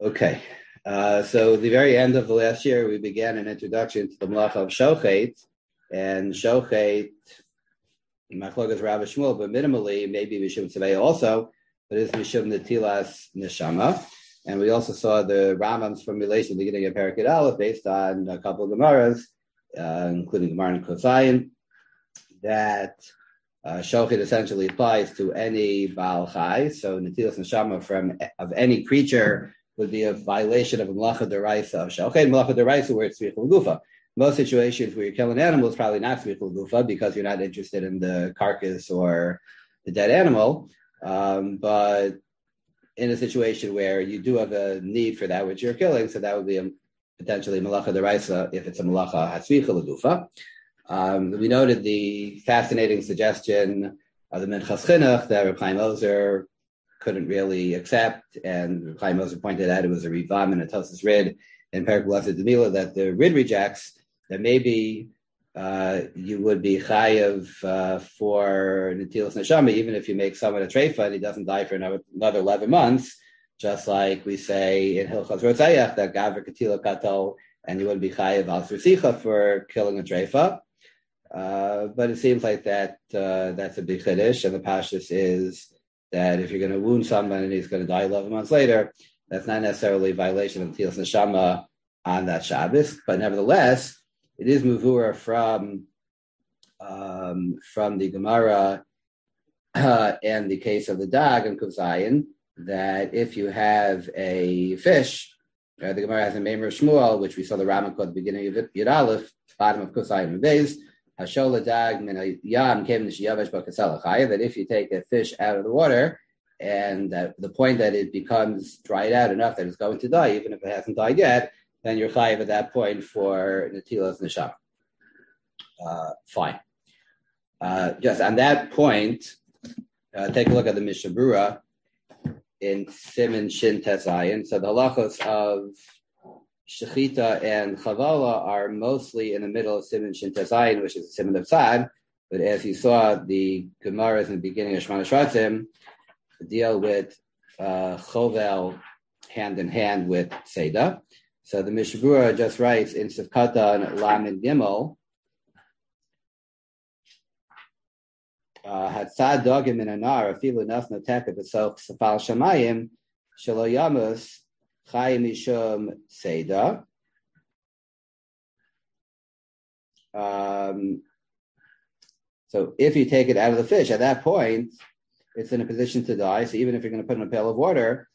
Okay. So the very end of the last year, we began an introduction to the Malacha of Shochet, and Shochet, Machlokas Rabbi Shmuel, but minimally, maybe Mishum Tzavei also, but it's Mishum Netilas Neshama. And we also saw the Rambam's formulation beginning of Perek Aleph based on a couple of Gemaras, including Gemara and Kosayin, that Shochet essentially applies to any Baal Chai, so Netilas Neshama of any creature would be a violation of a Malacha D'Oraisa of Shochet. Malacha D'Oraisa where it's Tzrichul Gufa. Most situations where you're killing animals, probably not Tzrichul Gufa because you're not interested in the carcass or the dead animal. But in a situation where you do have a need for that which you're killing, so that would be potentially Malacha D'Oraisa if it's a Malacha Hatzrichul Gufa. We noted the fascinating suggestion of the Minchas Chinuch that Reb Chaim Ozer couldn't really accept, and Reb Chaim Ozer pointed out it was a Rivam and a Tosas Rid in Perek Blessed Demila that the Rid rejects, that maybe you would be chayav for Netilas Neshama even if you make someone a treifa and he doesn't die for another 11 months, just like we say in Hilchos Rotzayach that Gavra Katila Kato, and you wouldn't be chayav al Srusicha for killing a treifa. But it seems like that's a big chiddush, and the pashtus is that if you're going to wound someone and he's going to die 11 months later, that's not necessarily a violation of Netilas Neshama on that Shabbos, but nevertheless, it is muvura from the Gemara and the case of the Dag and Kuzayin, that if you have a fish, the Gemara has a Meimer Shmuel, which we saw the Rambam at the beginning of Yud Aleph, bottom of Kuzayin and Beis, Hashola Dag min Yam came to Shiyavesh Bakasela, that if you take a fish out of the water, and that the point that it becomes dried out enough that it's going to die, even if it hasn't died yet, then you're chayiv at that point for Netilas Neshama. Fine. Just on that point, take a look at the Mishnah Berurah in Siman Shin Tesayin. So the halachos of Shechita and Chavala are mostly in the middle of Siman Shin Tesayin, which is the Siman of Tzad. But as you saw, the Gemaras in the beginning of Shemana Shratzim deal with Chovel hand in hand with Seder. So the Mishnah Berurah just writes in Sivkata and Lamed Gimel, Hatzad dogim in anar afilu nafna teka b'soch safal shamayim shelo yamus chayim mishum Seder. So if you take it out of the fish, at that point, it's in a position to die. So even if you're going to put it in a pail of water,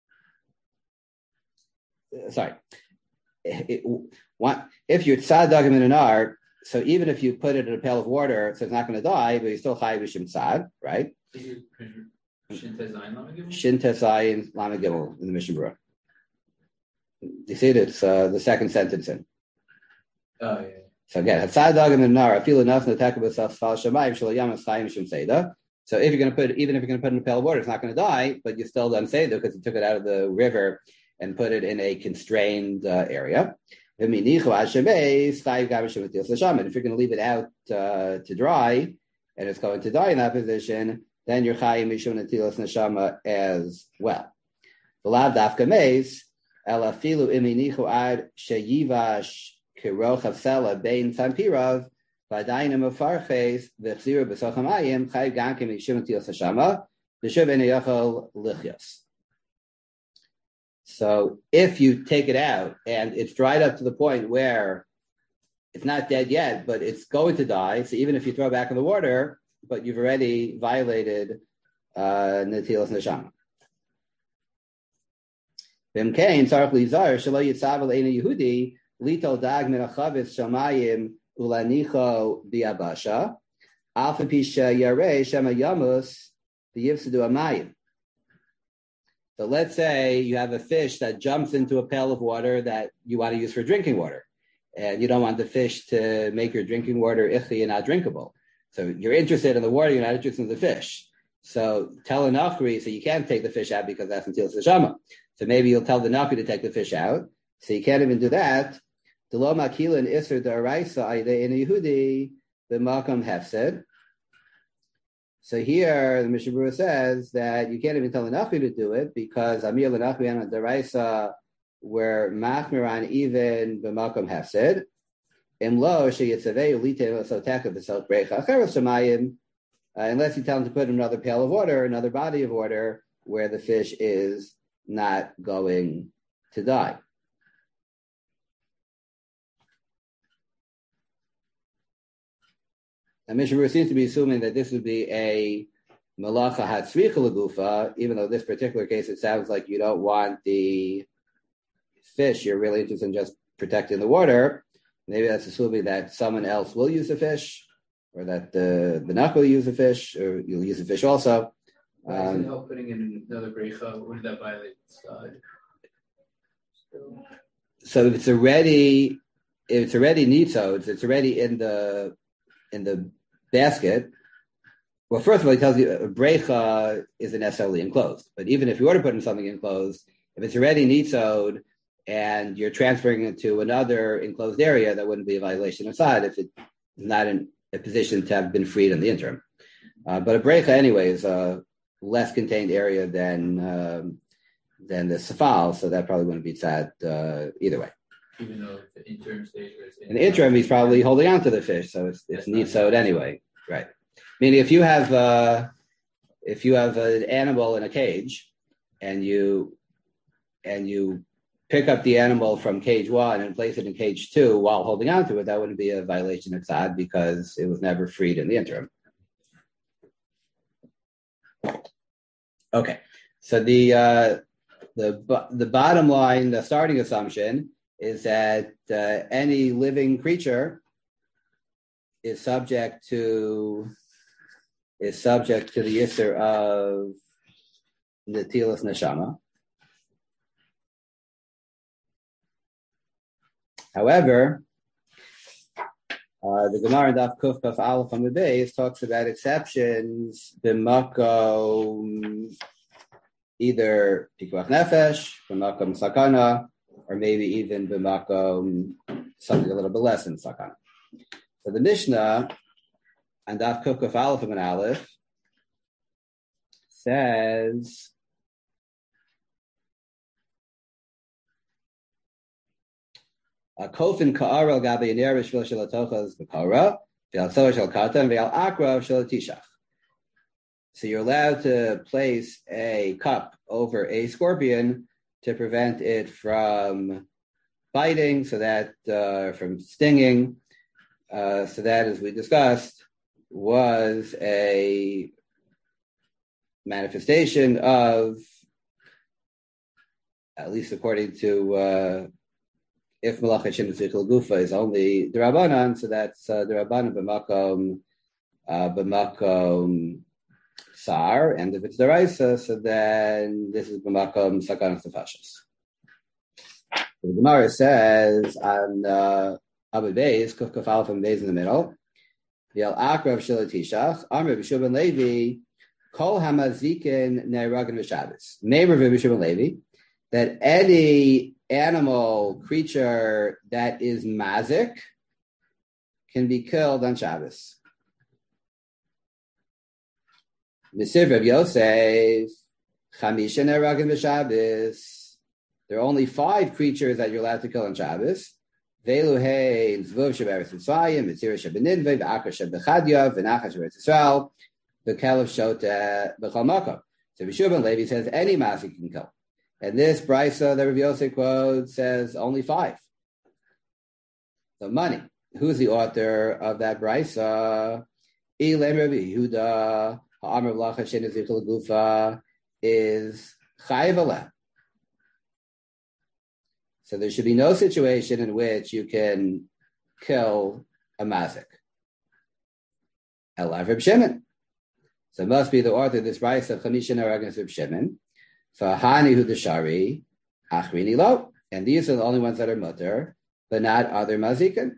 if you're tzad dagim in an ar, so even if you put it in a pail of water, so it's not going to die, but you're still chayiv b'shem tzad, right? Shin tesayin lamed gimel in the Mishnah Berurah. You see it? It's the second sentence in. Oh yeah. So again, tzad dagim in an ar, afilu nafna teka b'saf sfal shamayim shelo yamas chayim b'shem Seder. So if you're going to put, even if you're going to put it in a pail of water, it's not going to die, but you still done Seder because you took it out of the river and put it in a constrained area. If you're going to leave it out to dry, and it's going to die in that position, then you're chayim mishum netilas neshama as well. V'lav dafka meis ela filu iminichu ad sheyivash kirochav sela bein tampirav v'adayim afarches v'chziru b'sochamayim chayim gankim mishum netilas neshama v'shuv eneyachol lichyos. So if you take it out and it's dried up to the point where it's not dead yet, but it's going to die, so even if you throw it back in the water, but you've already violated Netilas Neshama. V'imkein tzarich lizar shelo yitzav l'eina Yehudi litol dag min achavetz shamayim ulanicho biabasha alfa pisha yarei shema yamus v'yivsadu amayim. So let's say you have a fish that jumps into a pail of water that you want to use for drinking water, and you don't want the fish to make your drinking water ichi and not drinkable. So you're interested in the water, you're not interested in the fish. So tell a nachri, so you can't take the fish out because that's Netilas Neshama. So maybe you'll tell the nachri to take the fish out. So you can't even do that. Delo makilin iser daraisa aide in Yehudi the makam hefsed. So here the Mishnah Berurah says that you can't even tell the Nachmi to do it because Amir L'Nachmi and Daraisa were machmiran even b'makom hefsed. Imlo sheyitzavei ulite soteka b'sot brecha acheres shemayim, unless you tell him to put in another pail of water, another body of water, where the fish is not going to die. And Mishnah Berurah seems to be assuming that this would be a malacha hatzricha legufa, even though in this particular case it sounds like you don't want the fish, you're really interested in just protecting the water. Maybe that's assuming that someone else will use the fish, or that the Nach will use the fish, or you'll use the fish also. Isn't help putting in another brecha? Wouldn't that violate the So if it's already nitzod, it's already in the basket. Well, first of all, he tells you a brecha isn't necessarily enclosed. But even if you were to put in something enclosed, if it's already nitzod and you're transferring it to another enclosed area, that wouldn't be a violation of sod if it's not in a position to have been freed in the interim. But a brecha, anyway, is a less contained area than the safal, so that probably wouldn't be tzad either way. Even though the interim stage is in the interim, he's probably holding on to the fish, so it's nitzod anyway, right? Meaning, if you have an animal in a cage, and you pick up the animal from cage 1 and place it in cage 2 while holding on to it, that wouldn't be a violation of tzad because it was never freed in the interim. Okay, so the bottom line, the starting assumption is that any living creature is subject to the yisur of netilas neshama. However, the Gemara in Daf Kuf Kaf Aleph on the base talks about exceptions b'makom either pikuach nefesh, b'makom sakana, or maybe even b'makom something a little bit less than sakana. So the Mishnah and Daf Kuf Kaf Aleph and Aleph says kofin ka'ara al gabi ner b'shvil shel atochas b'kara v'al tzor shel katan v'al akra shel tishach. So you're allowed to place a cup over a scorpion to prevent it from biting, so that from stinging. So that, as we discussed, was a manifestation of, at least according to if malacha shin gufa is only d'Rabbanan, so that's d'Rabbanan b'makom sar, and if it's d'Oraisa, so then this is b'makom sakanas nefashos. The Gemara says on Abu Beis, Kuf Kaf Aleph and Beis in the middle, V'al akrav shel tishach, Amr b'Shua ben Levi, Kol hamazikin ne'eragin v'Shabbos. Neighbor of B'Shua ben Levi, that any animal, creature that is mazik can be killed on Shabbos. Mesiv Rav Yosef, Chamisha ne'eragin v'Shabbos. There are only 5 creatures that you're allowed to kill on Shabbos. Velu hey zvuv sheberetz Mitzrayim, Mitzira shebeninve, v'akar shebechadya, v'nachash sheberetz Yisrael, v'kelev shota b'chol makom. So B'Shua ben Levi says any mazik can kill. And this brisa that Rav Yosef quotes says only 5. So money. Who's the author of that brisa? Elam Rabbi Yehuda, ha'amar v'lacha shein zichel gufa, is chayiv aleh. So there should be no situation in which you can kill a mazik. Elav Reb Shimon. So it must be the author of this brisa of Chamisha Neragas Reb Shimon. Fahani hu deshari, achrini lo. And these are the only ones that are mutter, but not other mazikin.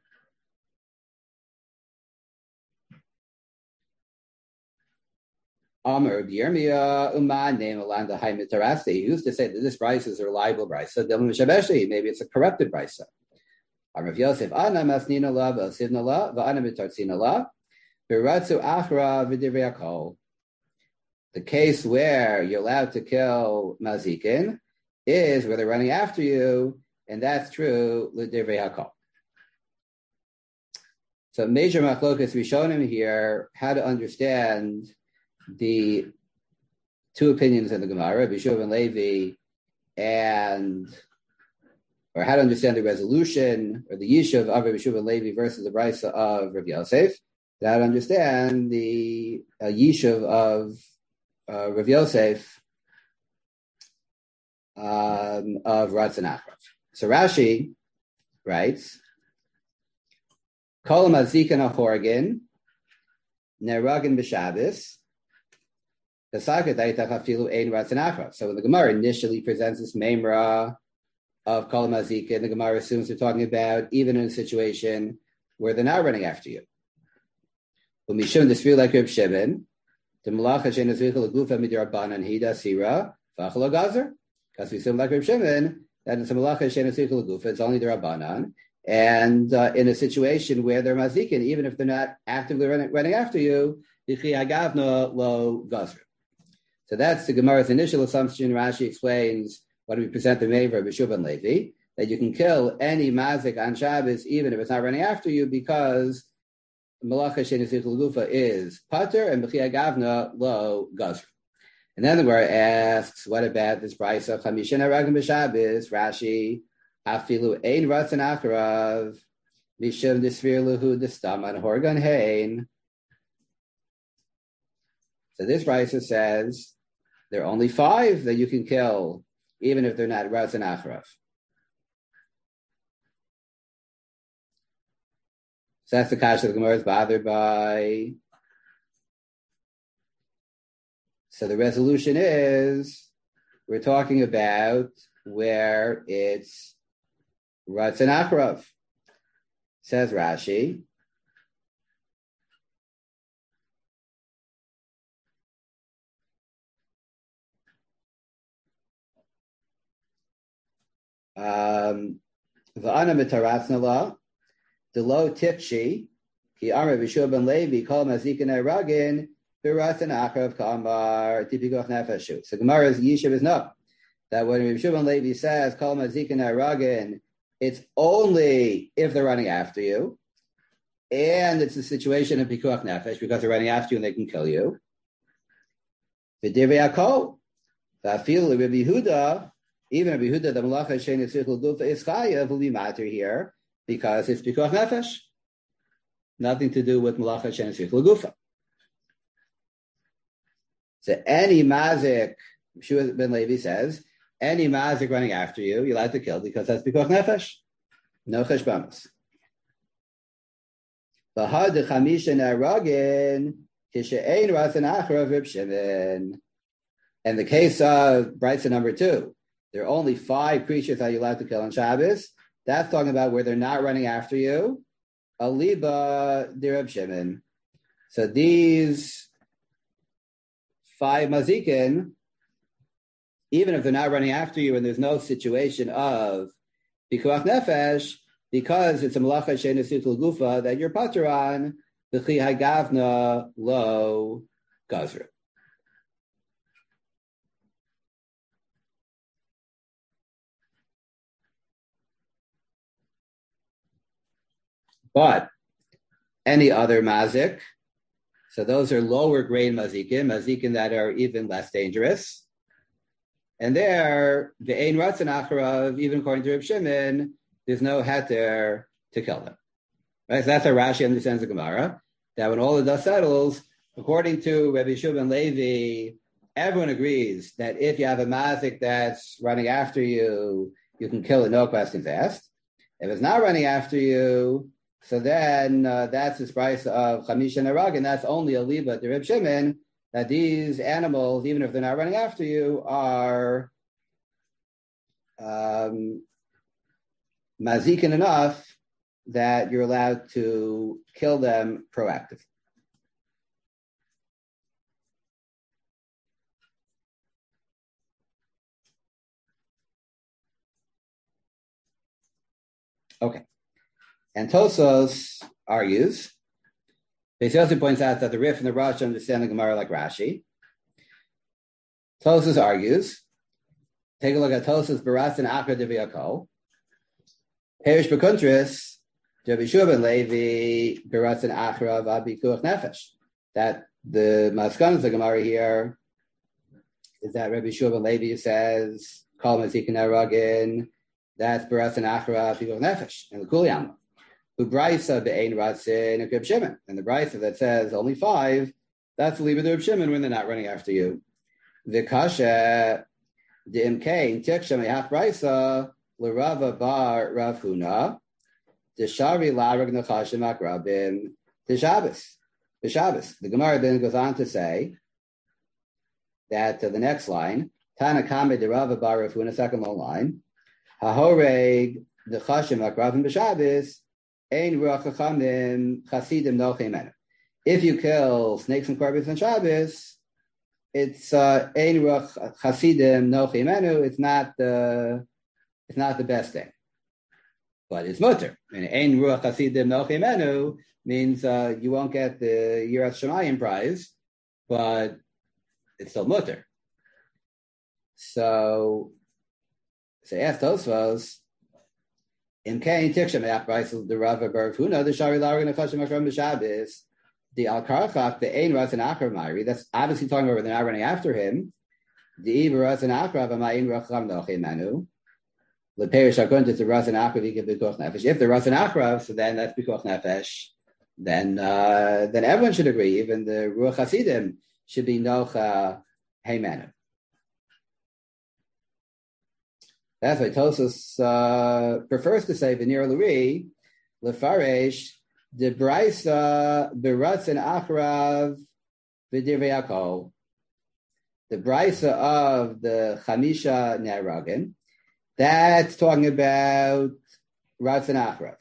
Amr Yirmiyah Uman name Alanda Hai Mitarasti. He used to say that this brisa is a reliable brisa. Maybe it's a corrupted brisa. Amr Yosef Ana Masnina La V'Sivna La V'Ana Mitartzina La The case where you're allowed to kill mazikin is where they're running after you, and that's true l'divrei hakol. So major machlokas we've shown him here how to understand the two opinions in the Gemara, Bishub and Levi, or how to understand the resolution or the yishuv of Bishub and Levi versus the brisa of Rav Yosef. How to understand the yishuv of Rav Yosef of Ratz and Achrav. So Rashi writes, Kol mazikin achorgin neragin b'Shabbos. So when the Gemara initially presents this memra of Kol mazikin, the Gemara assumes they're talking about even in a situation where they're not running after you. When Mishum disfil like Reb Shimon, the malacha she'en zvichel gufa midrabanan hida sira v'achal gazer. Because we assume like Reb Shimon that it's a malacha she'en zvichel gufa, it's only the rabbanan. And in a situation where they're mazikin, even if they're not actively running after you, lo gazr. So that's the Gemara's initial assumption. Rashi explains when we present the Meir of Bishub and Levi that you can kill any mazik on Shabbos even if it's not running after you because malacha she'en gufa is pater and b'chia gavna lo gazr. And then the Gemara asks, what about this brisa of chamishin haragim b'Shabbos? Rashi. Afilu ein ratzon acharav mishum disfir luhu destaman horgan hein. So this brisa says there are only 5 that you can kill, even if they're not ratzon acharav. So that's the kasha the Gemara is bothered by. So the resolution is we're talking about where it's Ratzon Acharav. Says Rashi. V'ana mitaratzna la delo tikshi ki amar Bishub ben Levi kol mazikin eragin b'Ratzon Acharav kamar tipikoch nefeshu. So Gemara's yishuv is no. That when Bishub ben Levi says kol mazikin eragin, it's only if they're running after you, and it's a situation of pikuach nefesh because they're running after you and they can kill you. V'divrei hakol, v'afil Rabbi Yehuda, even Rabbi Yehuda, the malacha she'en yitzrichul gufa is chayav will be matter here because it's pikuach nefesh, nothing to do with malacha she'en yitzrichul gufa. So any mazik, Bishub ben Levi says, any mazik running after you, you're allowed to kill because that's pikuach nefesh. No cheshbanos. V'had chamisha neragin kishe'ein ratzon acharav Reb Shimon. And the case of brisa number 2, there are only 5 creatures that you're allowed to kill on Shabbos. That's talking about where they're not running after you. Aliba de Reb Shimon. So these 5 mazikin, even if they're not running after you and there's no situation of pikuach nefesh, because it's a malacha she'en yitzrichul gufa that you're pater on, b'chi hagavna lo gazra. But any other mazik, so those are lower grade mazikin that are even less dangerous. And there, the ein ratzon acharav, even according to Reb Shimon, there's no heter to kill them. Right? So that's how Rashi understands the Gemara. That when all the dust settles, according to Rabbi Bishub ben Levi, everyone agrees that if you have a mazik that's running after you, you can kill it, no questions asked. If it's not running after you, so then that's this price of chamisha nerag, and that's only a liba to Reb Shimon, that these animals, even if they're not running after you, are mazikin enough that you're allowed to kill them proactively. Okay. And Tosos argues, Beis Yossi points out that the Rif and the Rosh understand the Gemara like Rashi. Tosfos argues. Take a look at Tosfos Baras and Akra Deviyakol. Perish Bekuntris, Rabbi Shua ben Levi, Baras and Akra Vabikuach Nefesh. That the Maskanas of the Gemara here is that Rabbi Shua ben Levi says, Kol Mazikin Aragin, that's Baras and Akra Vabikuach Nefesh, and the Kuliyama. Ubraisa be'ein ratzin and Reb Shimon, and the Braisa that says only 5, that's the Liba Reb Shimon when they're not running after you. The Kasha the Imkain Tiksha Mehach Braisa L'Rava Bar Rav Huna the Shari Larag Nachashim Akrabim the Shabbos. The Gemara then goes on to say that the next line Tana Kame the Rava Bar Rav Huna, second long line Hahoreg the Chashim Akrabim b'Shabbos. If you kill snakes and scorpions on Shabbos, it's ein ruach chasidim nochi menu. It's not the best thing, but it's mutter. And ein ruach chasidim nochi menu means you won't get the Yiras Shamayim prize, but it's still mutter. So ask Tosfos. In Kain Tikshem Achbais the Rava Bar Huna the Shari Larag Nachashim Akram b'Shabbos the Al Karachak the Ein Ras and Achar Ma'iri, that's obviously talking about they're not running after him. The Iber Ras and Achrav Amayin Racham Nochi Manu the Perish Akun to Ras and Achrav Yikav Bikuach Nefesh. If the Ras and Achrav, so then that's Bikuach Nefesh. Then everyone should agree. Even the Ruach Hasidim should be Nocha Hey Manu. That's why Tosfos prefers to say V'nir Luri Lefaresh the Braisa Beratz and Achrav V'Dirvei Yakol. The Braisa of the Chamisha Ne'aragin, that's talking about Ratz and Achrav.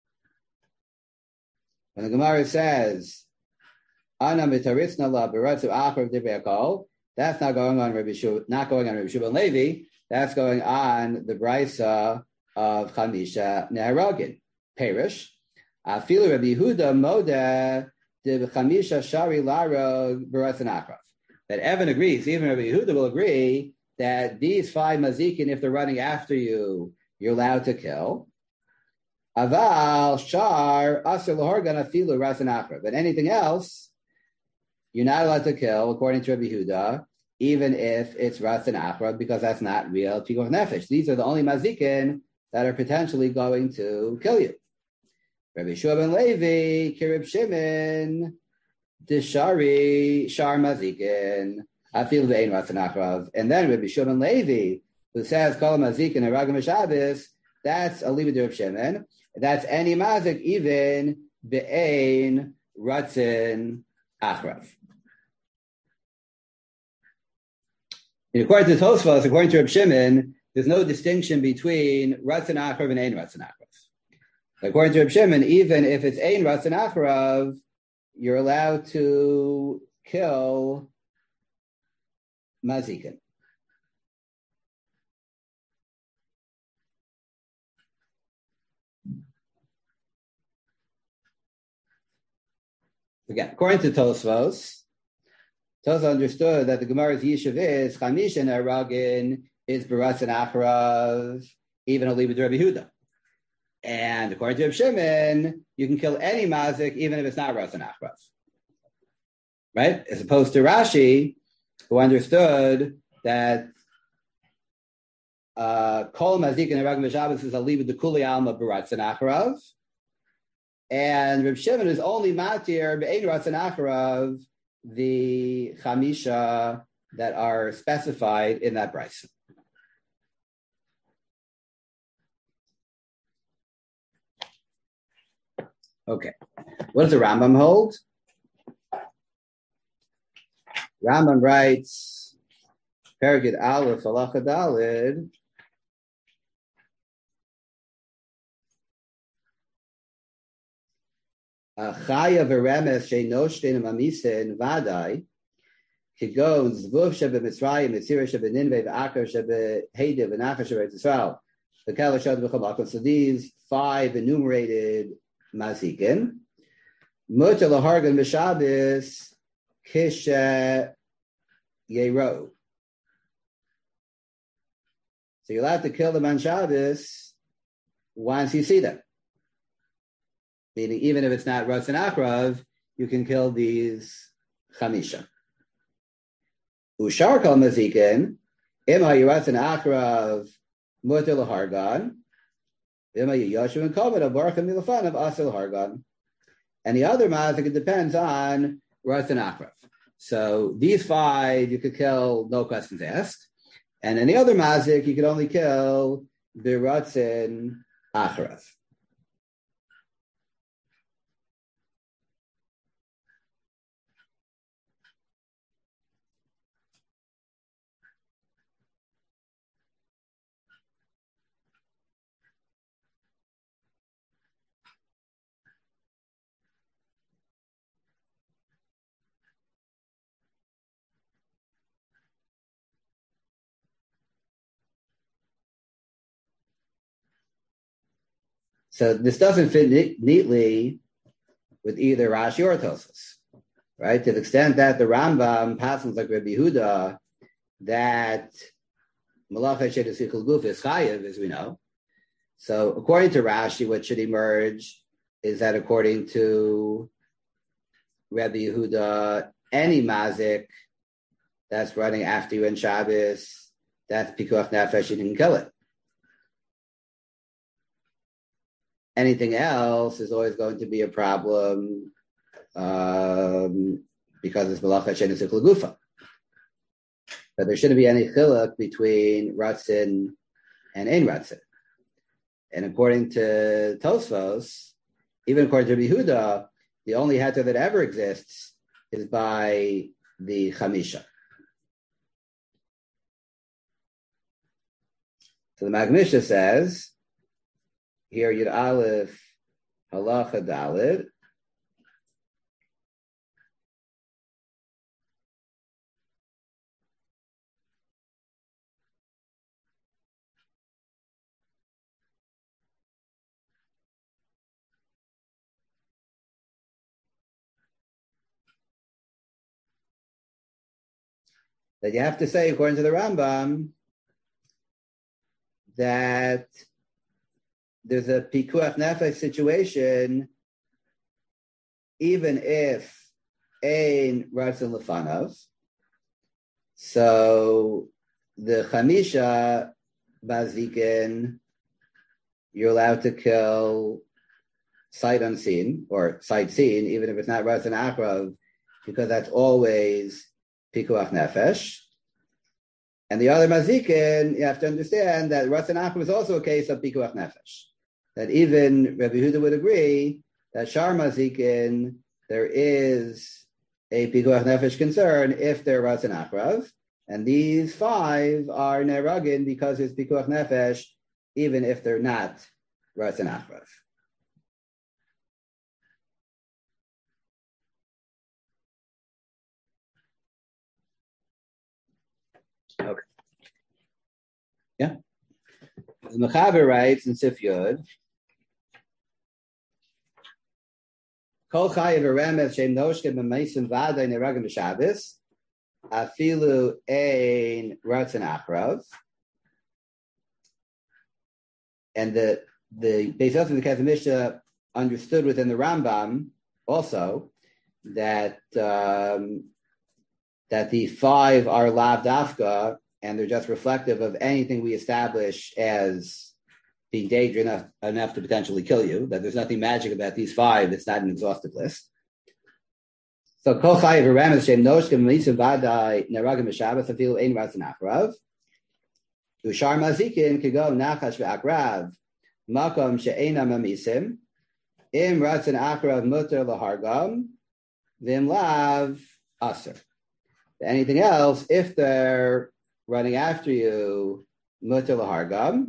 When the Gemara says Ana Mitaritzna La Beratz Achrav V'Dirvei Yakol, that's not going on Rabbi Shua ben Levi. That's going on the Braisa of Chamisha Ne'aragin. Perish. Afilu Rabbi Yehuda Moda de Chamisha Shari Larog Baras and Achrav. That Evan agrees, even Rabbi Yehuda will agree that these 5 mazikin, if they're running after you, you're allowed to kill. Aval Shar Asr Lahorgan Afilu Ras and Achrav. But anything else, you're not allowed to kill, according to Rabbi Yehuda, even if it's Ras and Achrav, because that's not real Pikuach Nefesh. These are the only mazikin that are potentially going to kill you. Rabbi Shua ben Levi, Kirib Shimon, Dishari, Shar Mazikin, Afil Ve'en Ras and Achrav. And then Rabbi Shua ben Levi, who says, Kol Mazikin, Aragim Shabbos, that's a Libid Reb Shimon. That's any mazik, even Be'en Ratzin Achrav. According to Tosfos, according to Reb Shimon, there's no distinction between Ratz and Achrav and Ein Ratz and Achrav. According to Reb Shimon, even if it's Ein Ratz and Achrav, you're allowed to kill Mazikin. Again, according to Tosfos understood that the Gemara's Yishuv is Chamisha Ne'aragin is Baratz and Achrav, even a Libid Rabbi Yehuda. And according to Reb Shimon, you can kill any mazik even if it's not Baratz and Achrav. Right? As opposed to Rashi, who understood that Kol Mazik and Ne'aragin b'Shabbos is a Libid Kuli Alma Baratz and Achrav. And Reb Shimon is only Matir Be'ein Baratz and Achrav, the Chamisha that are specified in that Braisa. Okay. What does the Rambam hold? Rambam writes, Perigid Aleph, Halacha Dalid, Chaya v'remes she'noshtin mamisin vadai kigon zvuv shebe Mitzrayim mitzira shebe Ninveh v'akar shebe Heidiv v'nachar shebe Yisrael v'kel hashad v'chamakon. So these 5 enumerated mazikin Mutter lahargan b'Shabbos kishe yero. So you're allowed to kill them on Shabbos once you see them. Meaning, even if it's not Ratz and Akrav, you can kill these Chamisha. Ushar kol mazikin, ima Ratz and Akrav muter lahargan, ima Yoshev and Kovod of Baruchim milafan of Asel Hargan. And the other mazik, it depends on Ratz and Akrav. So these 5 you could kill, no questions asked. And in the other mazik, you could only kill biratzin acharav. So this doesn't fit neatly with either Rashi or Tosfos, right? To the extent that the Rambam passes like Rabbi Yehuda that Malacha Shedesichel Guf is Chayev, as we know. So according to Rashi, what should emerge is that according to Rabbi Yehuda, any mazik that's running after you in Shabbos, that's Pikuach Nefesh, you can kill it. Anything else is always going to be a problem because it's Malacha Shenisik Lagufa. But there shouldn't be any chiluk between Ratzin and Ein Ratzin. And according to Tosfos, even according to Rabbi Yehuda, the only heter that ever exists is by the Chamisha. So the Magmisha says, here, Yud Aleph, Halacha Dalid. That you have to say, according to the Rambam, that there's a pikuach nefesh situation, even if ein ratzon lefanav. So the chamisha bazikin, you're allowed to kill sight unseen or sight seen, even if it's not ratzon akrav, because that's always pikuach nefesh. And the other mazikin, you have to understand that ratzon akrav is also a case of pikuach nefesh. That even Rabbi Yehuda would agree that Shar Mazikin, there is a Pikuach Nefesh concern if they're Ratzon Akrav. And these 5 are Neragin because it's Pikuach Nefesh, even if they're not Ratzon Akrav. Okay. Yeah. The Mechaber writes in Sif Yud, Kol chayev eremes shem noshke b'meisim v'adai neragim b'Shabbos afilu ein ratzon akrav. And the Beis Yosef and the Kesef Mishnah understood within the Rambam also that that the 5 are lav dafka and they're just reflective of anything we establish as being dangerous enough to potentially kill you, that there's nothing magic about these 5, it's not an exhaustive list. So, Kol Chayev Eremes Shem Noshkem Mitzvah Vadai Neragim B'Shabbos Afilu Ein Ratzon Akrav Ushar Mazikin Kigo Nachash V'Akrav Makom She'ena Mamisim Im Ratzon Akrav Muter Lahargam Vim Lav Aser. Anything else, if they're running after you, Muter Lahargam.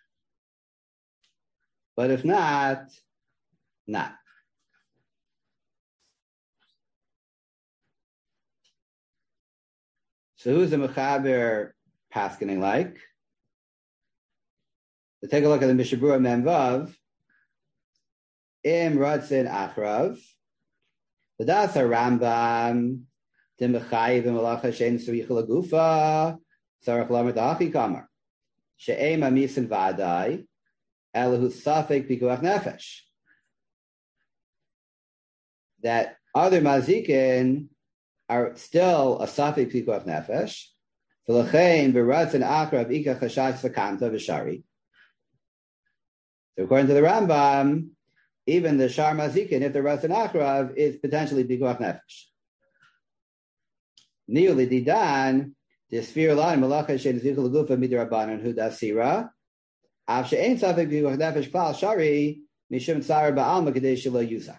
But if not, not. So who's the Mechaber paskening like? So take a look at the Mishabura Memvav. Im Ratzin Achrav. V'das Rambam Timchayiv Malacha Shein Tzrich Lagufa Tzarich Lamer Dachi Kamar She'em Amisin Vadai Elahu Safek Pikuach Nefesh. That other mazikin are still a safek pikuach nefesh. V'lachein b'ratzon akrav ika chashash v'kanta v'shari. So according to the Rambam, even the shar mazikin, if the ratzon akrav, is potentially pikuach nefesh. Niuli didan disfir line malacha shein zikul gufa midrabanan hu dasira. Av she'ein safek pikuach nefesh klal shari mishum tzar ba'alma kadei shelo yuzak.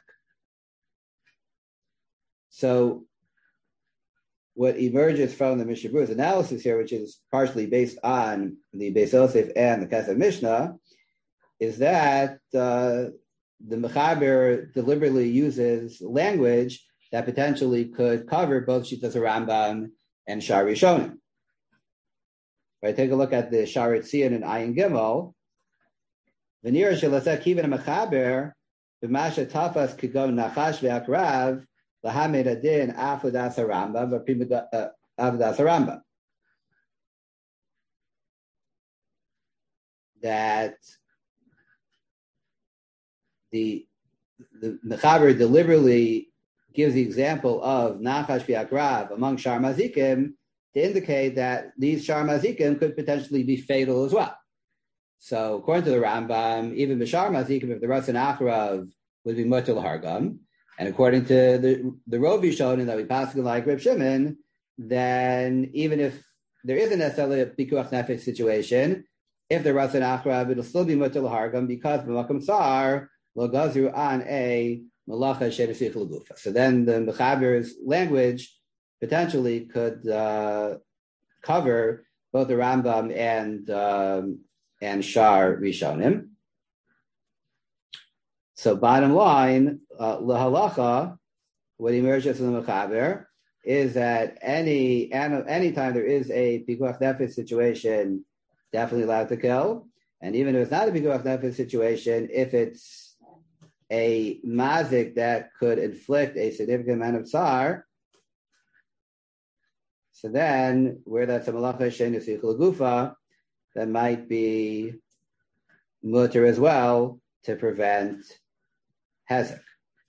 So what emerges from the Mishnah Berurah's analysis here, which is partially based on the Beis Yosef and the Kesef Mishnah, is that the Mechaber deliberately uses language that potentially could cover both Shitas Rambam and Shar Rishonim. Right, take a look at the Sharet Tzion and Ayin Gimel. V'nira shelasek kiven Mechaber b'masha tafas kigon nachash ve'akrav Lahamed adin afudas haramba, afudas haramba. That the Mechaber deliberately gives the example of Nachash v'akrav among Shar Mazikim to indicate that these Shar Mazikim could potentially be fatal as well. So according to the Rambam, even B'Shar Mazikim, if the Ratzon Akrav would be Mutal Hargam, and according to the Rov Yishonim that we pass like Reb Shimon, then even if there isn't necessarily a Pikuach Nefesh situation, if the Ratzon Akrav, it'll still be Mutal Hargam because B'Makom Sar lo gazru an a Malacha She'esich L'Gufa. So then the Mechaber's language potentially could cover both the Rambam and Shar Rishonim. So bottom line, lahalacha, what emerges from the Mechaber is that any time there is a pikuach nefesh situation, definitely allowed to kill. And even if it's not a pikuach nefesh situation, if it's a mazik that could inflict a significant amount of tsar, so then where that's a malacha shein yisich l'gufa, that might be mutter as well to prevent hezek.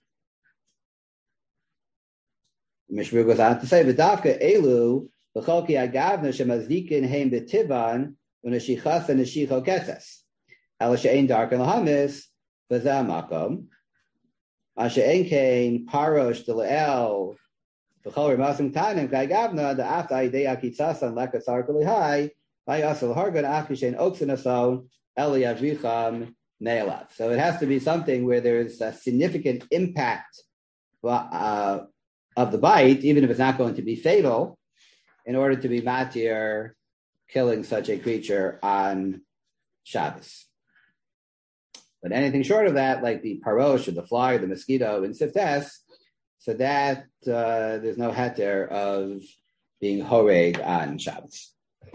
Mishmur goes on to say, "V'davka elu b'cholki agavna shemazdikin heim b'tivan u'neshichas and neshicho ketzes ala she'ein darkan lahamis v'zeh makom asher ein kein parosh deleel v'chol remasim tanim k'agavna da'afta ayidei akitzasan lekatzar k'lihai v'yasel hargan after she'ein oksenason eli avricham ne'elav." So it has to be something where there's a significant impact of the bite, even if it's not going to be fatal, in order to be matir killing such a creature on Shabbos. But anything short of that, like the parosh or the fly or the mosquito in Siftes, so that there's no heter of being horeg on Shabbos.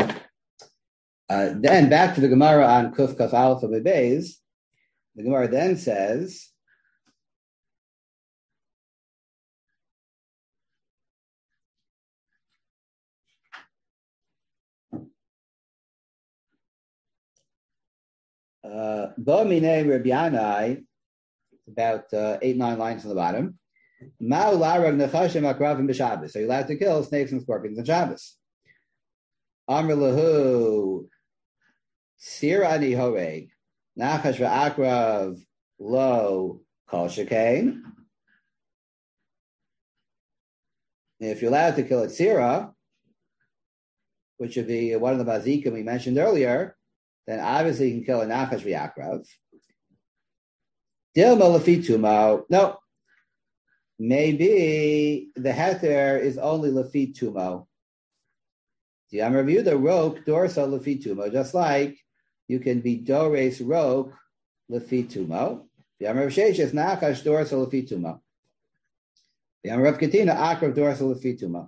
Then back to the Gemara on Kuf Kaf Aleph Amud Beis. The Gemara then says, Bo Minei Rabbi Yanai, about 8-9 lines on the bottom. Ma'u la'arav nechashim akravim b'Shabbos. So you're allowed to kill snakes and scorpions on Shabbos. Amr lahu sir ani horeg nachash v'akrav lo kol shekain. If you're allowed to kill a tzira, which would be one of the mazikim we mentioned earlier, then obviously you can kill a nachash v'akrav. Dilma lefi tumo. No. Maybe the heter is only lefi tumo. The Amar Yehuda rok dorsa lefi tumo, just like you can be dores rok lefi tumo. The Amar Sheish is nachash dorsa lefi tumo. The Amar Rav Katina akrav dorsa lefi tumo.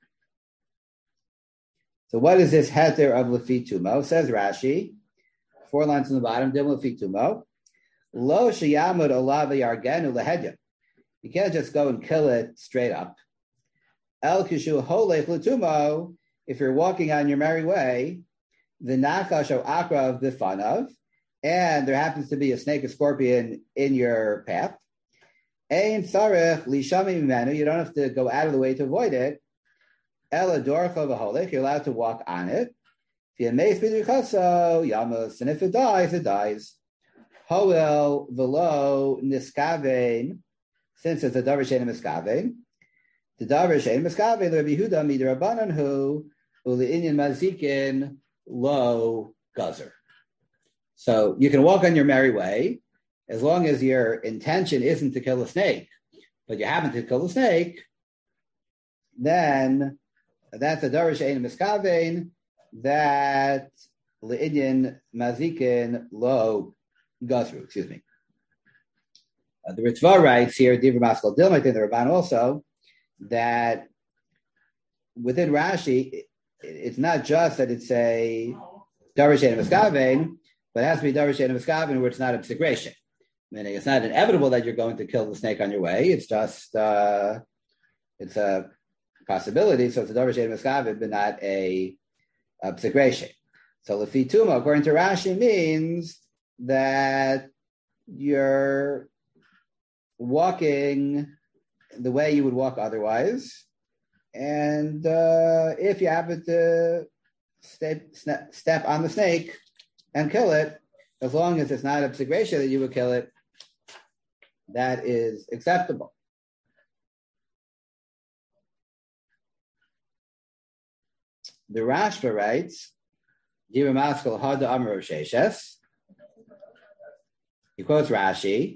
So what is this heter of lefi tumo? Says Rashi, 4 lines on the bottom, dim lefi tumo. Lo sheyamud olav yargenu lehedya. You can't just go and kill it straight up. El kishu holech l'tumo, if you're walking on your merry way, the nachash o akrav b'fanav, and there happens to be a snake or scorpion in your path. Ein tzarech lishami mimenu, you don't have to go out of the way to avoid it. El adorcha v'holech, you're allowed to walk on it. If you mace b'duchaso yamas, and if it dies, it dies. Hoel v'lo niskavein, since it's a davar she'ein miskavein. The davar she'ein miskavein, the Rabbi Yehuda midrabanan hu u'le'inyan mazikin lo gazer. So you can walk on your merry way as long as your intention isn't to kill a snake, but you happen to kill a snake. Then that's a davar she'ein miskavein. That le'inyan mazikin lo gazru. Excuse me. The Ritva writes here, Divrei Maskal Dilma, I think the Ramban also, that within Rashi, it's not just that it's a davar she'ein miskavein, but it has to be davar she'ein miskavein where it's not obsecration. Meaning it's not inevitable that you're going to kill the snake on your way. It's just, it's a possibility. So it's a davar she'ein miskavein, but not a obsecration. So lefi tuma, according to Rashi, means that you're walking the way you would walk otherwise, and if you happen to step on the snake and kill it, as long as it's not obsecration that you would kill it, that is acceptable. The Rashba writes, Divrei Maskal Hada Amar Sheshes. He quotes Rashi.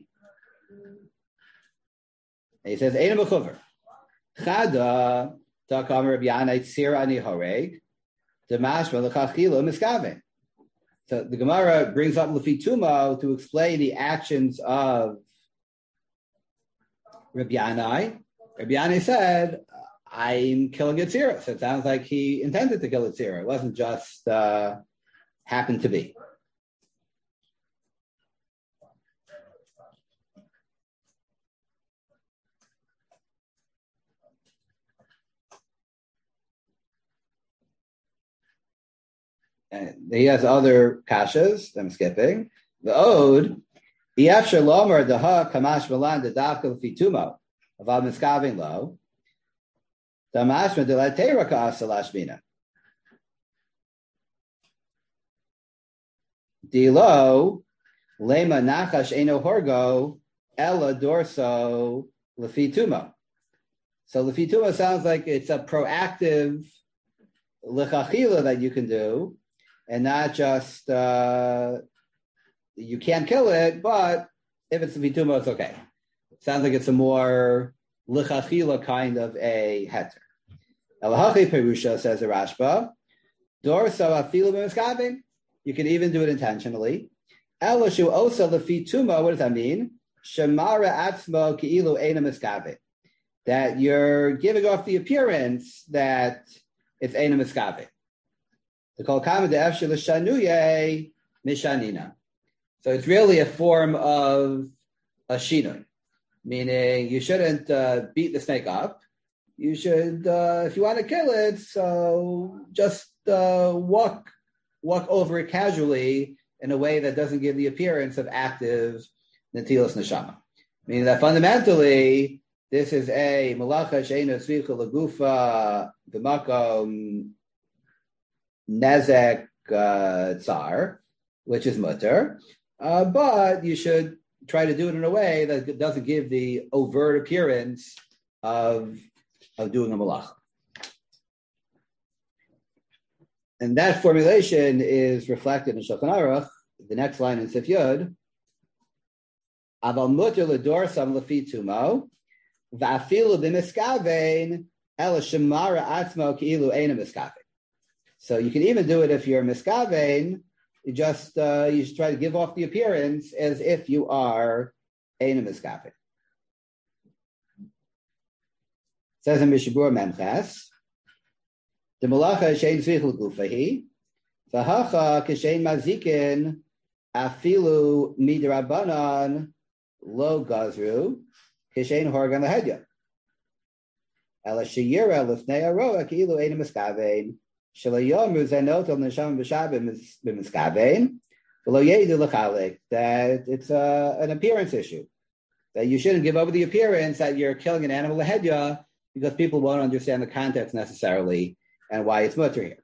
And he says, Eina b'chuver. Chada takam Rabbi Yanai tzir ani horeg. Demashma l'chachilo miskaven. So the Gemara brings up Lefi Tumo to explain the actions of Rabbi Yanai. Rabbi Yanai said, I'm killing a tzira. So it sounds like he intended to kill a tzira. It wasn't just happened to be. And he has other kashas. I'm skipping. The Ode, Yefsher Lomer Daha Kamash Milan the Dakal Fitumo of Al Miskavin Lo. Damashma de la Teraka Asalashmina. Dilo Lema Nachash Eno Horgo Ella Dorso Lefitumo. So Lefitumo sounds like it's a proactive lechachila that you can do, and not just you can't kill it, but if it's Lefitumo, it's okay. It sounds like it's a more lechachila kind of a heter. Elahachi Perusha, says the Rashba, Dorso afilu b'miskavin. You can even do it intentionally. Elishu osa lefitumo. What does that mean? Shemara atzmo ki'ilu eina miskavin. That you're giving off the appearance that it's eina miskavin. The kol kama de efshel shanuye mishanina. So it's really a form of a shinui, meaning you shouldn't beat the snake up. You should, if you want to kill it, so just walk over it casually in a way that doesn't give the appearance of active netilas neshama. Meaning that fundamentally, this is a malacha she'eino tzricha lagufa b'makom nezek tsar, which is mutter, but you should try to do it in a way that doesn't give the overt appearance of doing a malacha. And that formulation is reflected in Shulchan Aruch, the next line in Sif Yud. Aval muter l'dorsam lefi tumo, va'afilu b'miskavein ela shemara atzmo ki'ilu eina miskavein. So you can even do it if you're miskavein. You just you should try to give off the appearance as if you are eina miskavein. Says in Mishabur Memches. The malacha shein tzrich l'gufahi, v'hacha k'shein mazikin afilu midrabanan lo gazru, kishein horgan lahedya. Ela sheyira lifnei aroa ki'ilu ein miskavein. Shalayomru zenot al neshama b'shabim b'miskavein. V'lo yedu l'chalek. That it's an appearance issue. That you shouldn't give over the appearance that you're killing an animal lahedya because people won't understand the context necessarily and why it's mutter here.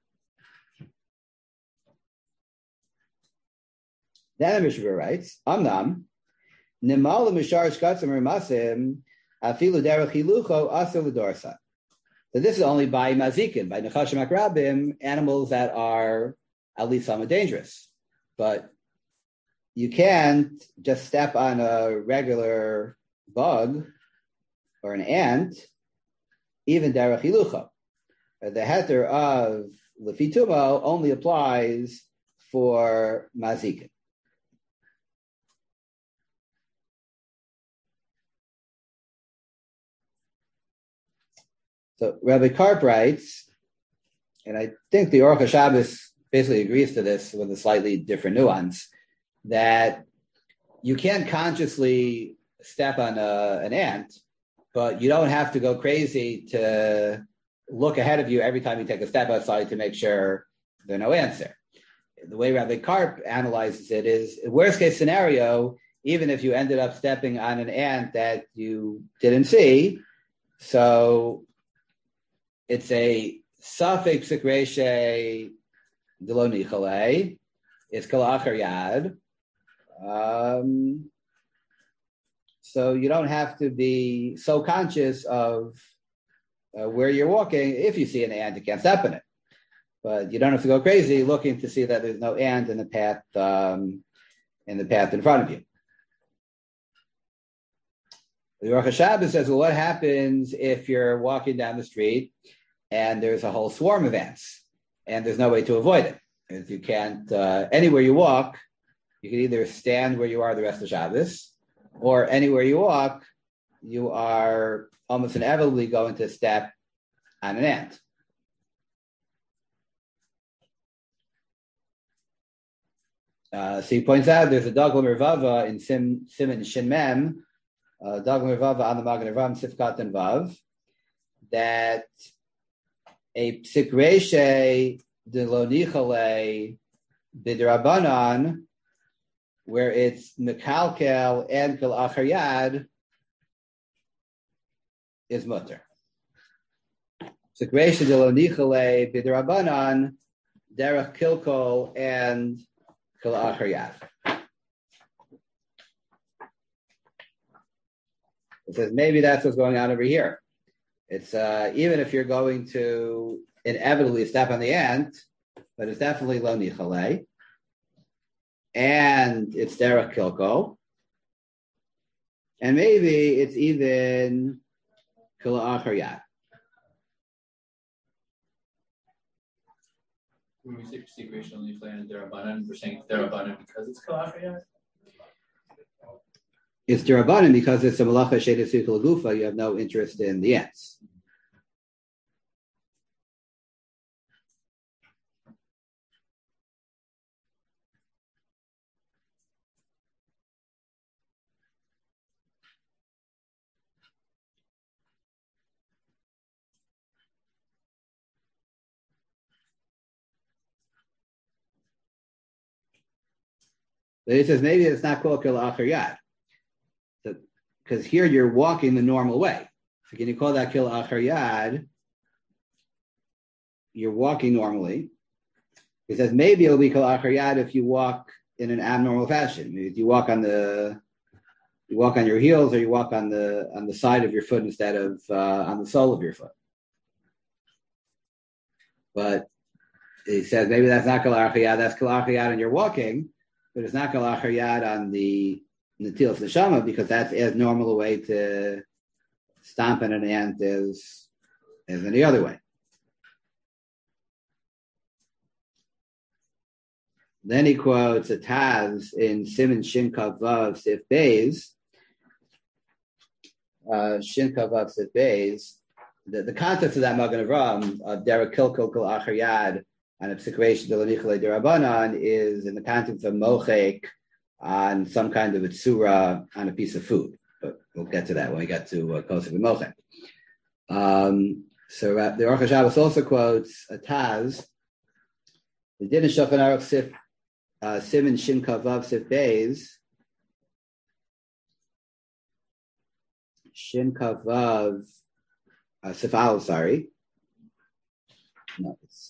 Then the Mishnah writes, Amnam, Nimal Mishar Shkatzim Remasim, Afilu Derech Hilucho Asur L'Dorsa. So this is only by mazikin, by nechashim akrabim, animals that are at least somewhat dangerous. But you can't just step on a regular bug or an ant, even derech hilucha. The heter of lefitumo only applies for mazikin. So Rabbi Karp writes, and I think the Aruch HaShabbos basically agrees to this with a slightly different nuance, that you can't consciously step on an ant, but you don't have to go crazy to look ahead of you every time you take a step outside to make sure there are no ants there. The way Rabbi Karp analyzes it is, worst case scenario, even if you ended up stepping on an ant that you didn't see, so it's a suffix sikreshe delo nichale. It's kol achar yad. So you don't have to be so conscious of where you're walking. If you see an ant, you can't step in it. But you don't have to go crazy looking to see that there's no ant in the path in front of you. The Aruch HaShabbos says, well, what happens if you're walking down the street and there's a whole swarm of ants and there's no way to avoid it? If you can't, anywhere you walk, you can either stand where you are the rest of Shabbos, or anywhere you walk, you are almost inevitably going to step on an ant. So he points out there's a Dagla Mervava in Siman Shin Mem, Dagla Mervava on the Magen Avraham Sifkat and Vav, that a psikreshe de lo nichale bidrabanan, where it's mekalkel and kol achar yad, is mutter. Psikreshe de lo nichale bidrabanan, derech kilkol and kol achar yad. It says maybe that's what's going on over here. It's even if you're going to inevitably step on the ant, but it's definitely lo nichale, and it's derech kilko, and maybe it's even kol achar yad. When we say secret only play in derabanan, we're saying derabanan because it's kol achar yad. It's derabanan because it's a malacha sheidas ukol gufa. You have no interest in the ants. But he says maybe it's not called kol achar yad, because here you're walking the normal way. So can you call that kol achar yad? You're walking normally. He says maybe it'll be kol achar yad if you walk in an abnormal fashion. Maybe if you walk on your heels, or you walk on the side of your foot instead of on the sole of your foot. But he says maybe that's not kol achar yad. That's kol achar yad, and you're walking. But it's not kol achar yad on the netilas neshama, because that's as normal a way to stomp on an ant as any other way. Then he quotes a Taz in Siman Shin Kav Vav Sif Beis. Shin Kav Vav Sif Beis. The context of that Magen Avraham of derech kilko kol achar yad and a psikreshe de lo nichale derabanan is in the context of mochek on some kind of a tzura on a piece of food. But We'll get to that when we get to Kosov Mochen. So the Aruch HaShabbos also quotes a Taz. The Din of Shulchan Aruch Sif Siman Shin Kavav Sif Beis. Shin Kavav Sif Al, sorry. No, it's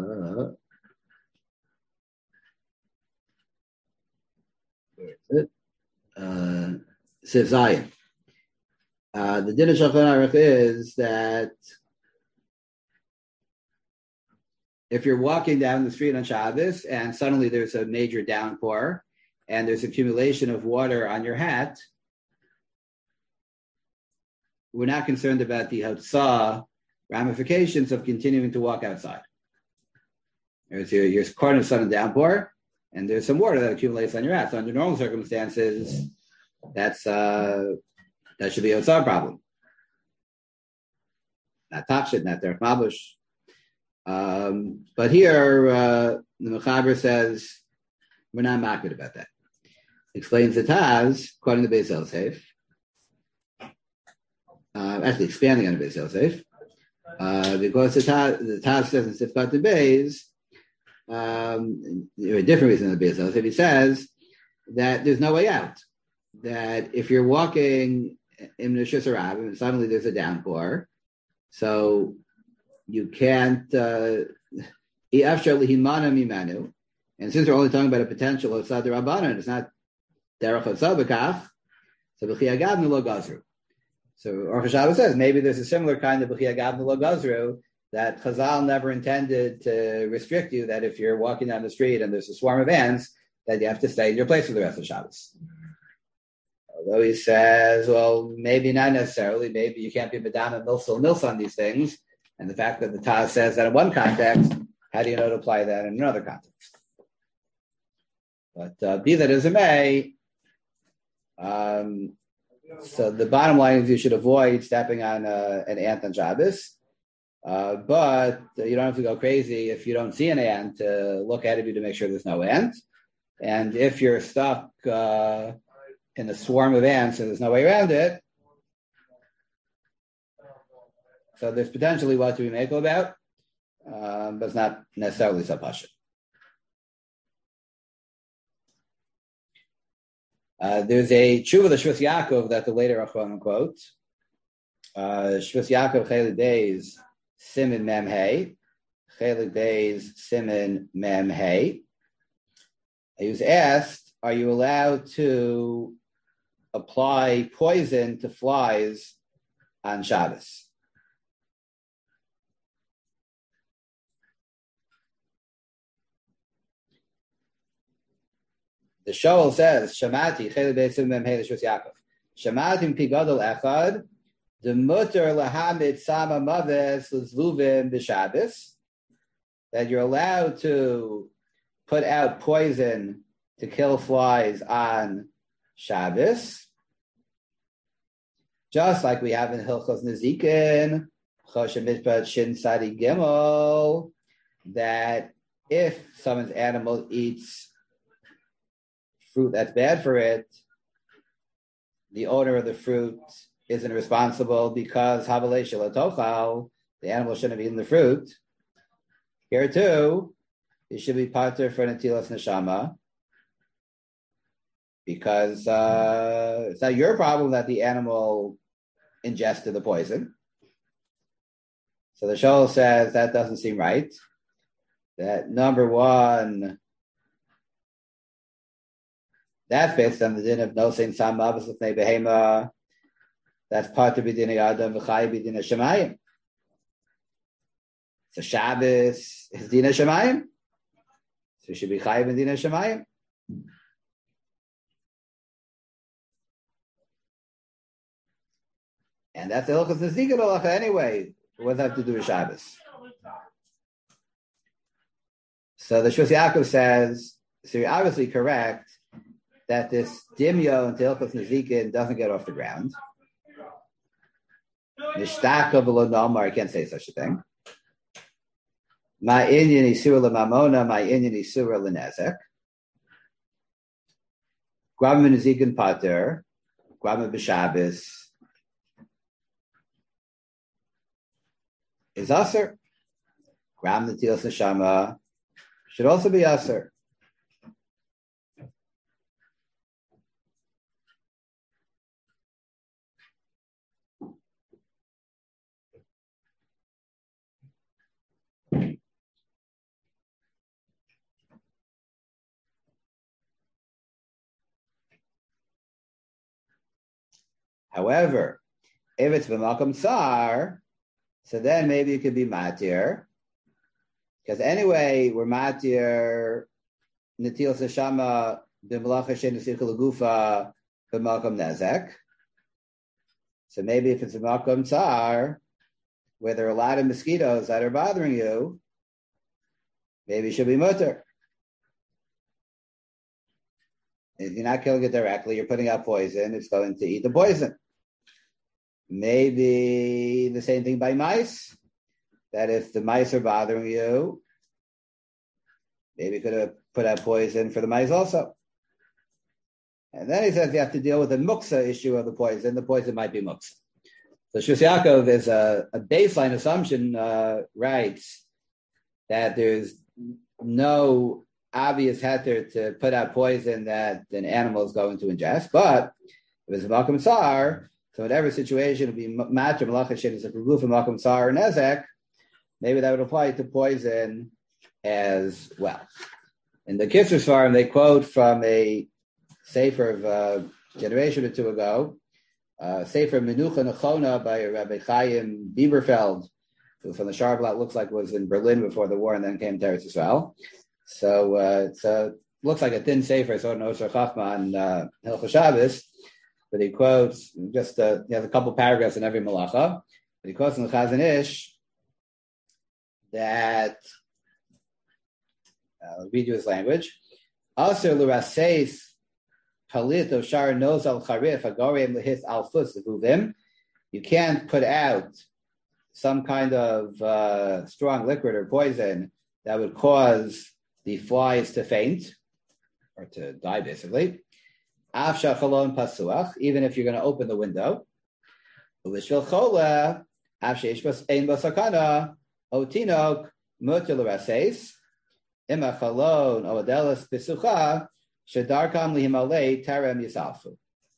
where is it? Sif Zion. The Din of Shulchan Aruch is that if you're walking down the street on Shabbos and suddenly there's a major downpour and there's accumulation of water on your hat, we're not concerned about the Hotzah ramifications of continuing to walk outside. You're caught in a sudden downpour and there's some water that accumulates on your hat. So under normal circumstances, that should be a Hotzah problem. Not Tafshit, not Derech Mabush. But here, the Mechaber says, we're not makbid about that. Explains the Taz, quoting the Beis Yosef, actually expanding on the Beis Yosef, because the Taz says in Sifkat Beis, a different reason than the Beis Yosef, he says that there's no way out. That if you're walking in the Rishus Harab and suddenly there's a downpour, so you can't, and since we're only talking about a potential of Sadr Rabbanan, it's not Derech Hotzah B'kach, so B'chi Agavnu Lo Gazru. So Aruch HaShabbos says maybe there's a similar kind of B'chi Agavnu Lo Gazru that Chazal never intended to restrict you, that if you're walking down the street and there's a swarm of ants, that you have to stay in your place for the rest of Shabbos. Although he says, well, maybe not necessarily, maybe you can't be Madonna Milsal on these things. And the fact that the Taz says that in one context, how do you know to apply that in another context? But be that as it may, so the bottom line is you should avoid stepping on an ant on Shabbos, but you don't have to go crazy if you don't see an ant to look at it to make sure there's no ant. And if you're stuck in a swarm of ants and there's no way around it, so there's potentially what to be makel about, but it's not necessarily so pashut. There's a tshuva of the Shvus Yaakov that the later Achronim quotes. Shvus Yaakov Chelik Beis Siman Mem Hey. Chelik Beis Siman Mem Hey. He was asked, are you allowed to apply poison to flies on Shabbos? The Shoel says, Shamati, Chelik Beis Siman Mem Hey, the Shvus Yaakov. Shamati Pi Gadol Echad, the mutter lahamid sama maves l'zluvim b'Shabbos, that you're allowed to put out poison to kill flies on Shabbos, just like we have in Hilchos Nezikin, Choshen Mishpat Shin Sadi Gimel, that if someone's animal eats fruit that's bad for it, the owner of the fruit isn't responsible because Habalei Shelo Tochal, the animal shouldn't have eaten the fruit. Here too, it should be pater for Netilas Neshama, because it's not your problem that the animal ingested the poison. So the Shoel says that doesn't seem right. That number one, that's based on the din of no sin sam mavas l'fnei behema. That's pater b'dinei adam v'chai b'dinei shemayim. So Shabbos is dinei shemayim. So it should be chai b'dinei shemayim. And that's the Hilchos Nezikin halacha anyway. What does that have to do with Shabbos? So the Shvus Yaakov says, so you're obviously correct that this dimyo into Hilchos Nezikin doesn't get off the ground. Nishtaka v'lo nomar, I can't say such a thing. My inyan isura l'mamona, my inyan isura l'nezek. Grabim Nezikin pater. Grama b'Shabbos is aser. Gram Netilas Neshama should also be aser. However, if it's b'makom tsar, so then maybe it could be matir, because anyway we're matir netilas neshama b'malacha she'nesicha l'gufa b'makom nezek. So maybe if it's a b'makom tsar, where there are a lot of mosquitoes that are bothering you, maybe it should be mutter. If you're not killing it directly, you're putting out poison, it's going to eat the poison. Maybe the same thing by mice, that if the mice are bothering you, maybe you could have put out poison for the mice also. And then he says you have to deal with the muksa issue of the poison might be muksa. So Shus Yaakov is a baseline assumption, writes that there's no obvious heter to put out poison that an animal is going to ingest, but if it's a makom tsar, so whatever situation would be matcha malacha shedis of ruguf and makom tsar or nezek, maybe that would apply to poison as well. In the Kitzur Svarim, they quote from a sefer of a generation or two ago, sefer Menucha Nechona by Rabbi Chaim Bieberfeld, who from the Sharblat looks like was in Berlin before the war and then came to Eretz Yisrael. So it looks like a thin sefer, so no Chachma on Hilchos Shabbos, but he quotes just he has a couple paragraphs in every malacha. But he quotes in the Chazon Ish that I'll read you his language. Aser l'raseis palit of shar nos al charif agorem lehis al fus vuvim. You can't put out some kind of strong liquid or poison that would cause the flies to faint or to die, basically. Afsha chalon pasuach, even if you're going to open the window. Ulishvil chola, afsha ishbas ein basakana, otinok mutil raseis, ima chalon oadelas pisucha, shedarkam lihimalei terem yisalfu.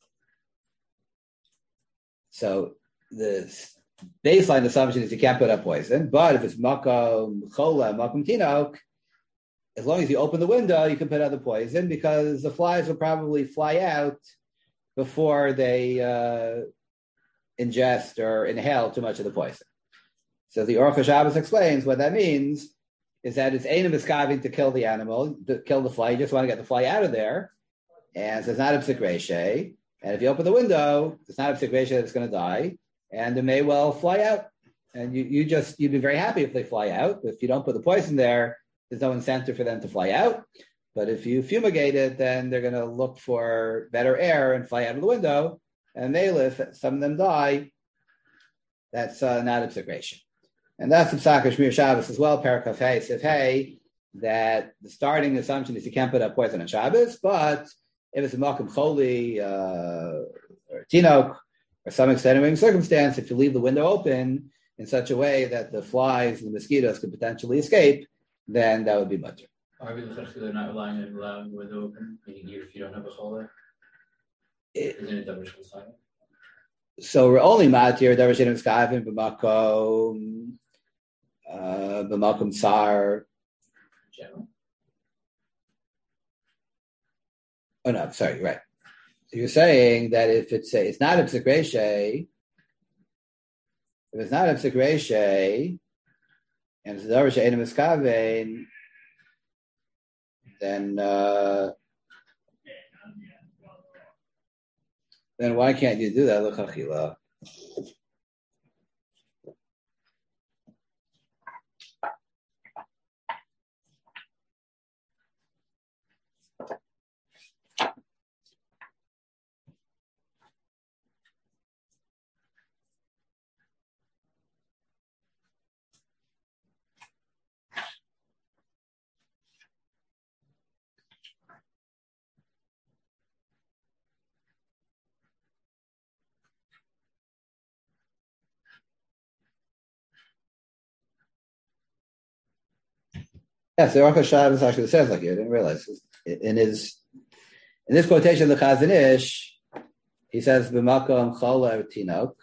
So the baseline assumption is you can't put up poison, but if it's makom chola, makom tinok, as long as you open the window, you can put out the poison because the flies will probably fly out before they ingest or inhale too much of the poison. So the Aruch HaShabbos explains what that means is that it's einem iskaving to kill the animal, to kill the fly. You just want to get the fly out of there. And so it's not a psik reshe. And if you open the window, it's not a psik reshe that it's going to die. And it may well fly out. And you'd be very happy if they fly out. If you don't put the poison there, there's no incentive for them to fly out. But if you fumigate it, then they're going to look for better air and fly out of the window. And they live, some of them die. That's not a psik reshe. And that's the Psak of Shmir Shabbos as well, Parakaf Hey, Sif Hey, that the starting assumption is you can't put up poison on Shabbos, but if it's a Malkum Choli or Tinok, or some extenuating circumstance, if you leave the window open in such a way that the flies and the mosquitoes could potentially escape, then that would be mutter. Are we they're not allowing the window open, meaning even if you don't have a chola? Isn't it double shul? So we're only matir darshinim skavim b'makom tsar. General. Oh no, sorry, right. So you're saying that if it's not a psik reshe, if it's not a psik reshe, and it's a davar she'enim iskavein, then why can't you do that? L'chachila. Yes, the Aruch HaShabbos actually says like you. I didn't realize. In this quotation, the Chazon Ish, he says, "B'makom chola tinok."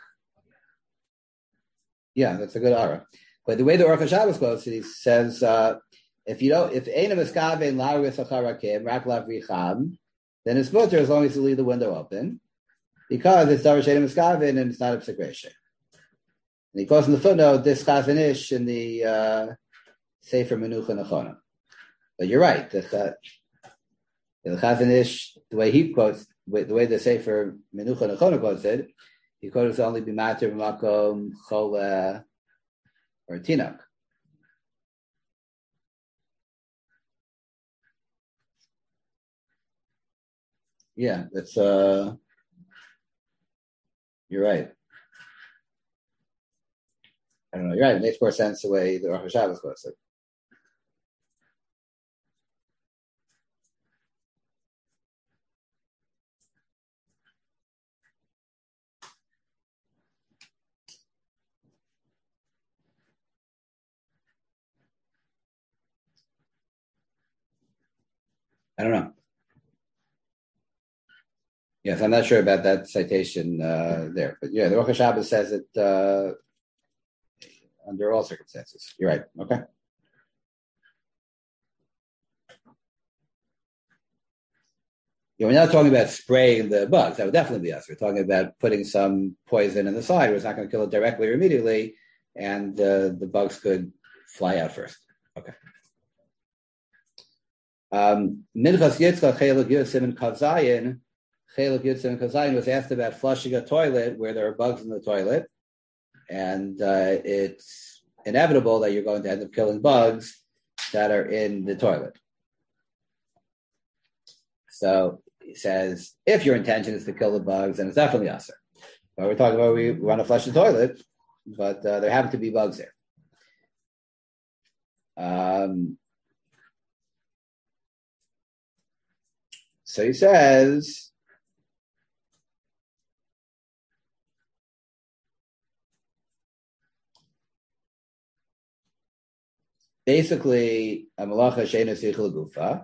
Yeah, that's a good ara. But the way the Aruch HaShabbos quotes it, he says, if Eina Miskaven Laris Acharakim Rak Lavricham, then it's mutter as long as you leave the window open, because it's Darash Eina Miskaven and it's not a psikresha. And he quotes in the footnote this Chazon Ish in the Sefer Menucha Nechona. But you're right. The Chazon Ish, the way he quotes, the way the Sefer Menucha Nechona quotes it, he quotes only Bimater B'makom Chola or Tinok. Yeah, that's you're right. I don't know. You're right. It makes more sense the way the Aruch HaShabbos quotes it. I don't know. Yes, I'm not sure about that citation there, but yeah, the Aruch HaShabbos says it under all circumstances. You're right. Okay. Yeah, we're not talking about spraying the bugs. That would definitely be us. We're talking about putting some poison in the side where it's not going to kill it directly or immediately, and the bugs could fly out first. Okay. Minchas Yitzchak Chelek Yud Siman Kav Zayin. Chelek Yud Siman Kav Zayin was asked about flushing a toilet where there are bugs in the toilet, and it's inevitable that you're going to end up killing bugs that are in the toilet. So he says, if your intention is to kill the bugs, then it's definitely usher. But we're talking about we want to flush the toilet, but there happen to be bugs there. So he says, basically, a malacha she'eino sichel gufa,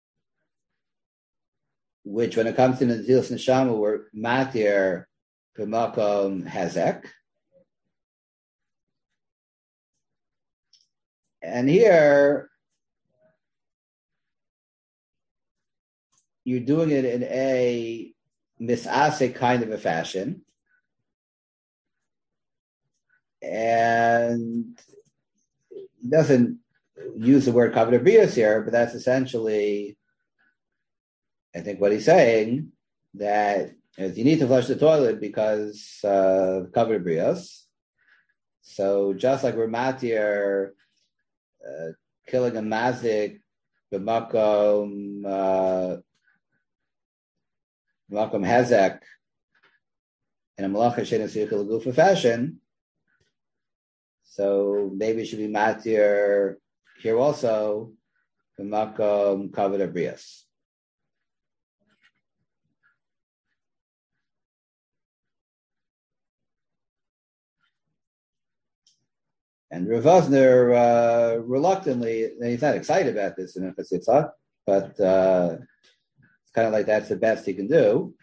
which when it comes to Netilas Neshama, we're matir b'makom hezek. And here, you're doing it in a misasek kind of a fashion. And he doesn't use the word kavod brios here, but that's essentially, I think, what he's saying, that you need to flush the toilet because kavod brios. So just like we're matir killing a mazik b'makom hezek in a malacha she'eino sichel gufa fashion, so maybe it should be matir here also b'makom kavod brios. And Rav Vosner reluctantly, he's not excited about this in Minchas Yitzchak, but it's kind of like that's the best he can do.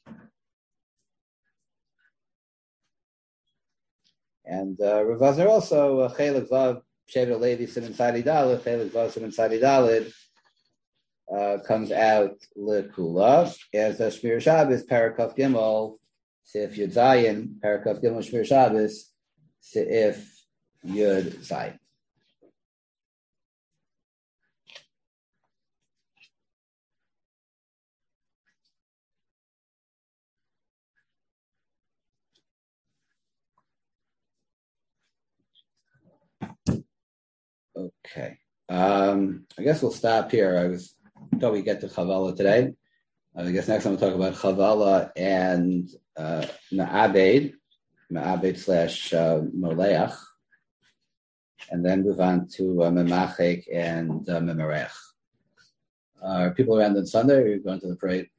And Rav Vosner also, Chelek Vav, Shevet Levi, Siman Tzadi Daled, Chelek Vav, Siman Tzadi Daled, comes out L'Kula, as Shmir Shabbos, Parakaf Gimel, Seif Yud Zayin, Parakaf Gimel, Shmir Shabbos, Seif Yud Zayin. Okay. I guess we'll stop here. I thought we'd get to Chavala today. I guess next time we'll talk about Chavala and Ma'abed / Moleach, and then move on to Memachek and Memerech. Are people around on Sunday, or are you going to the parade?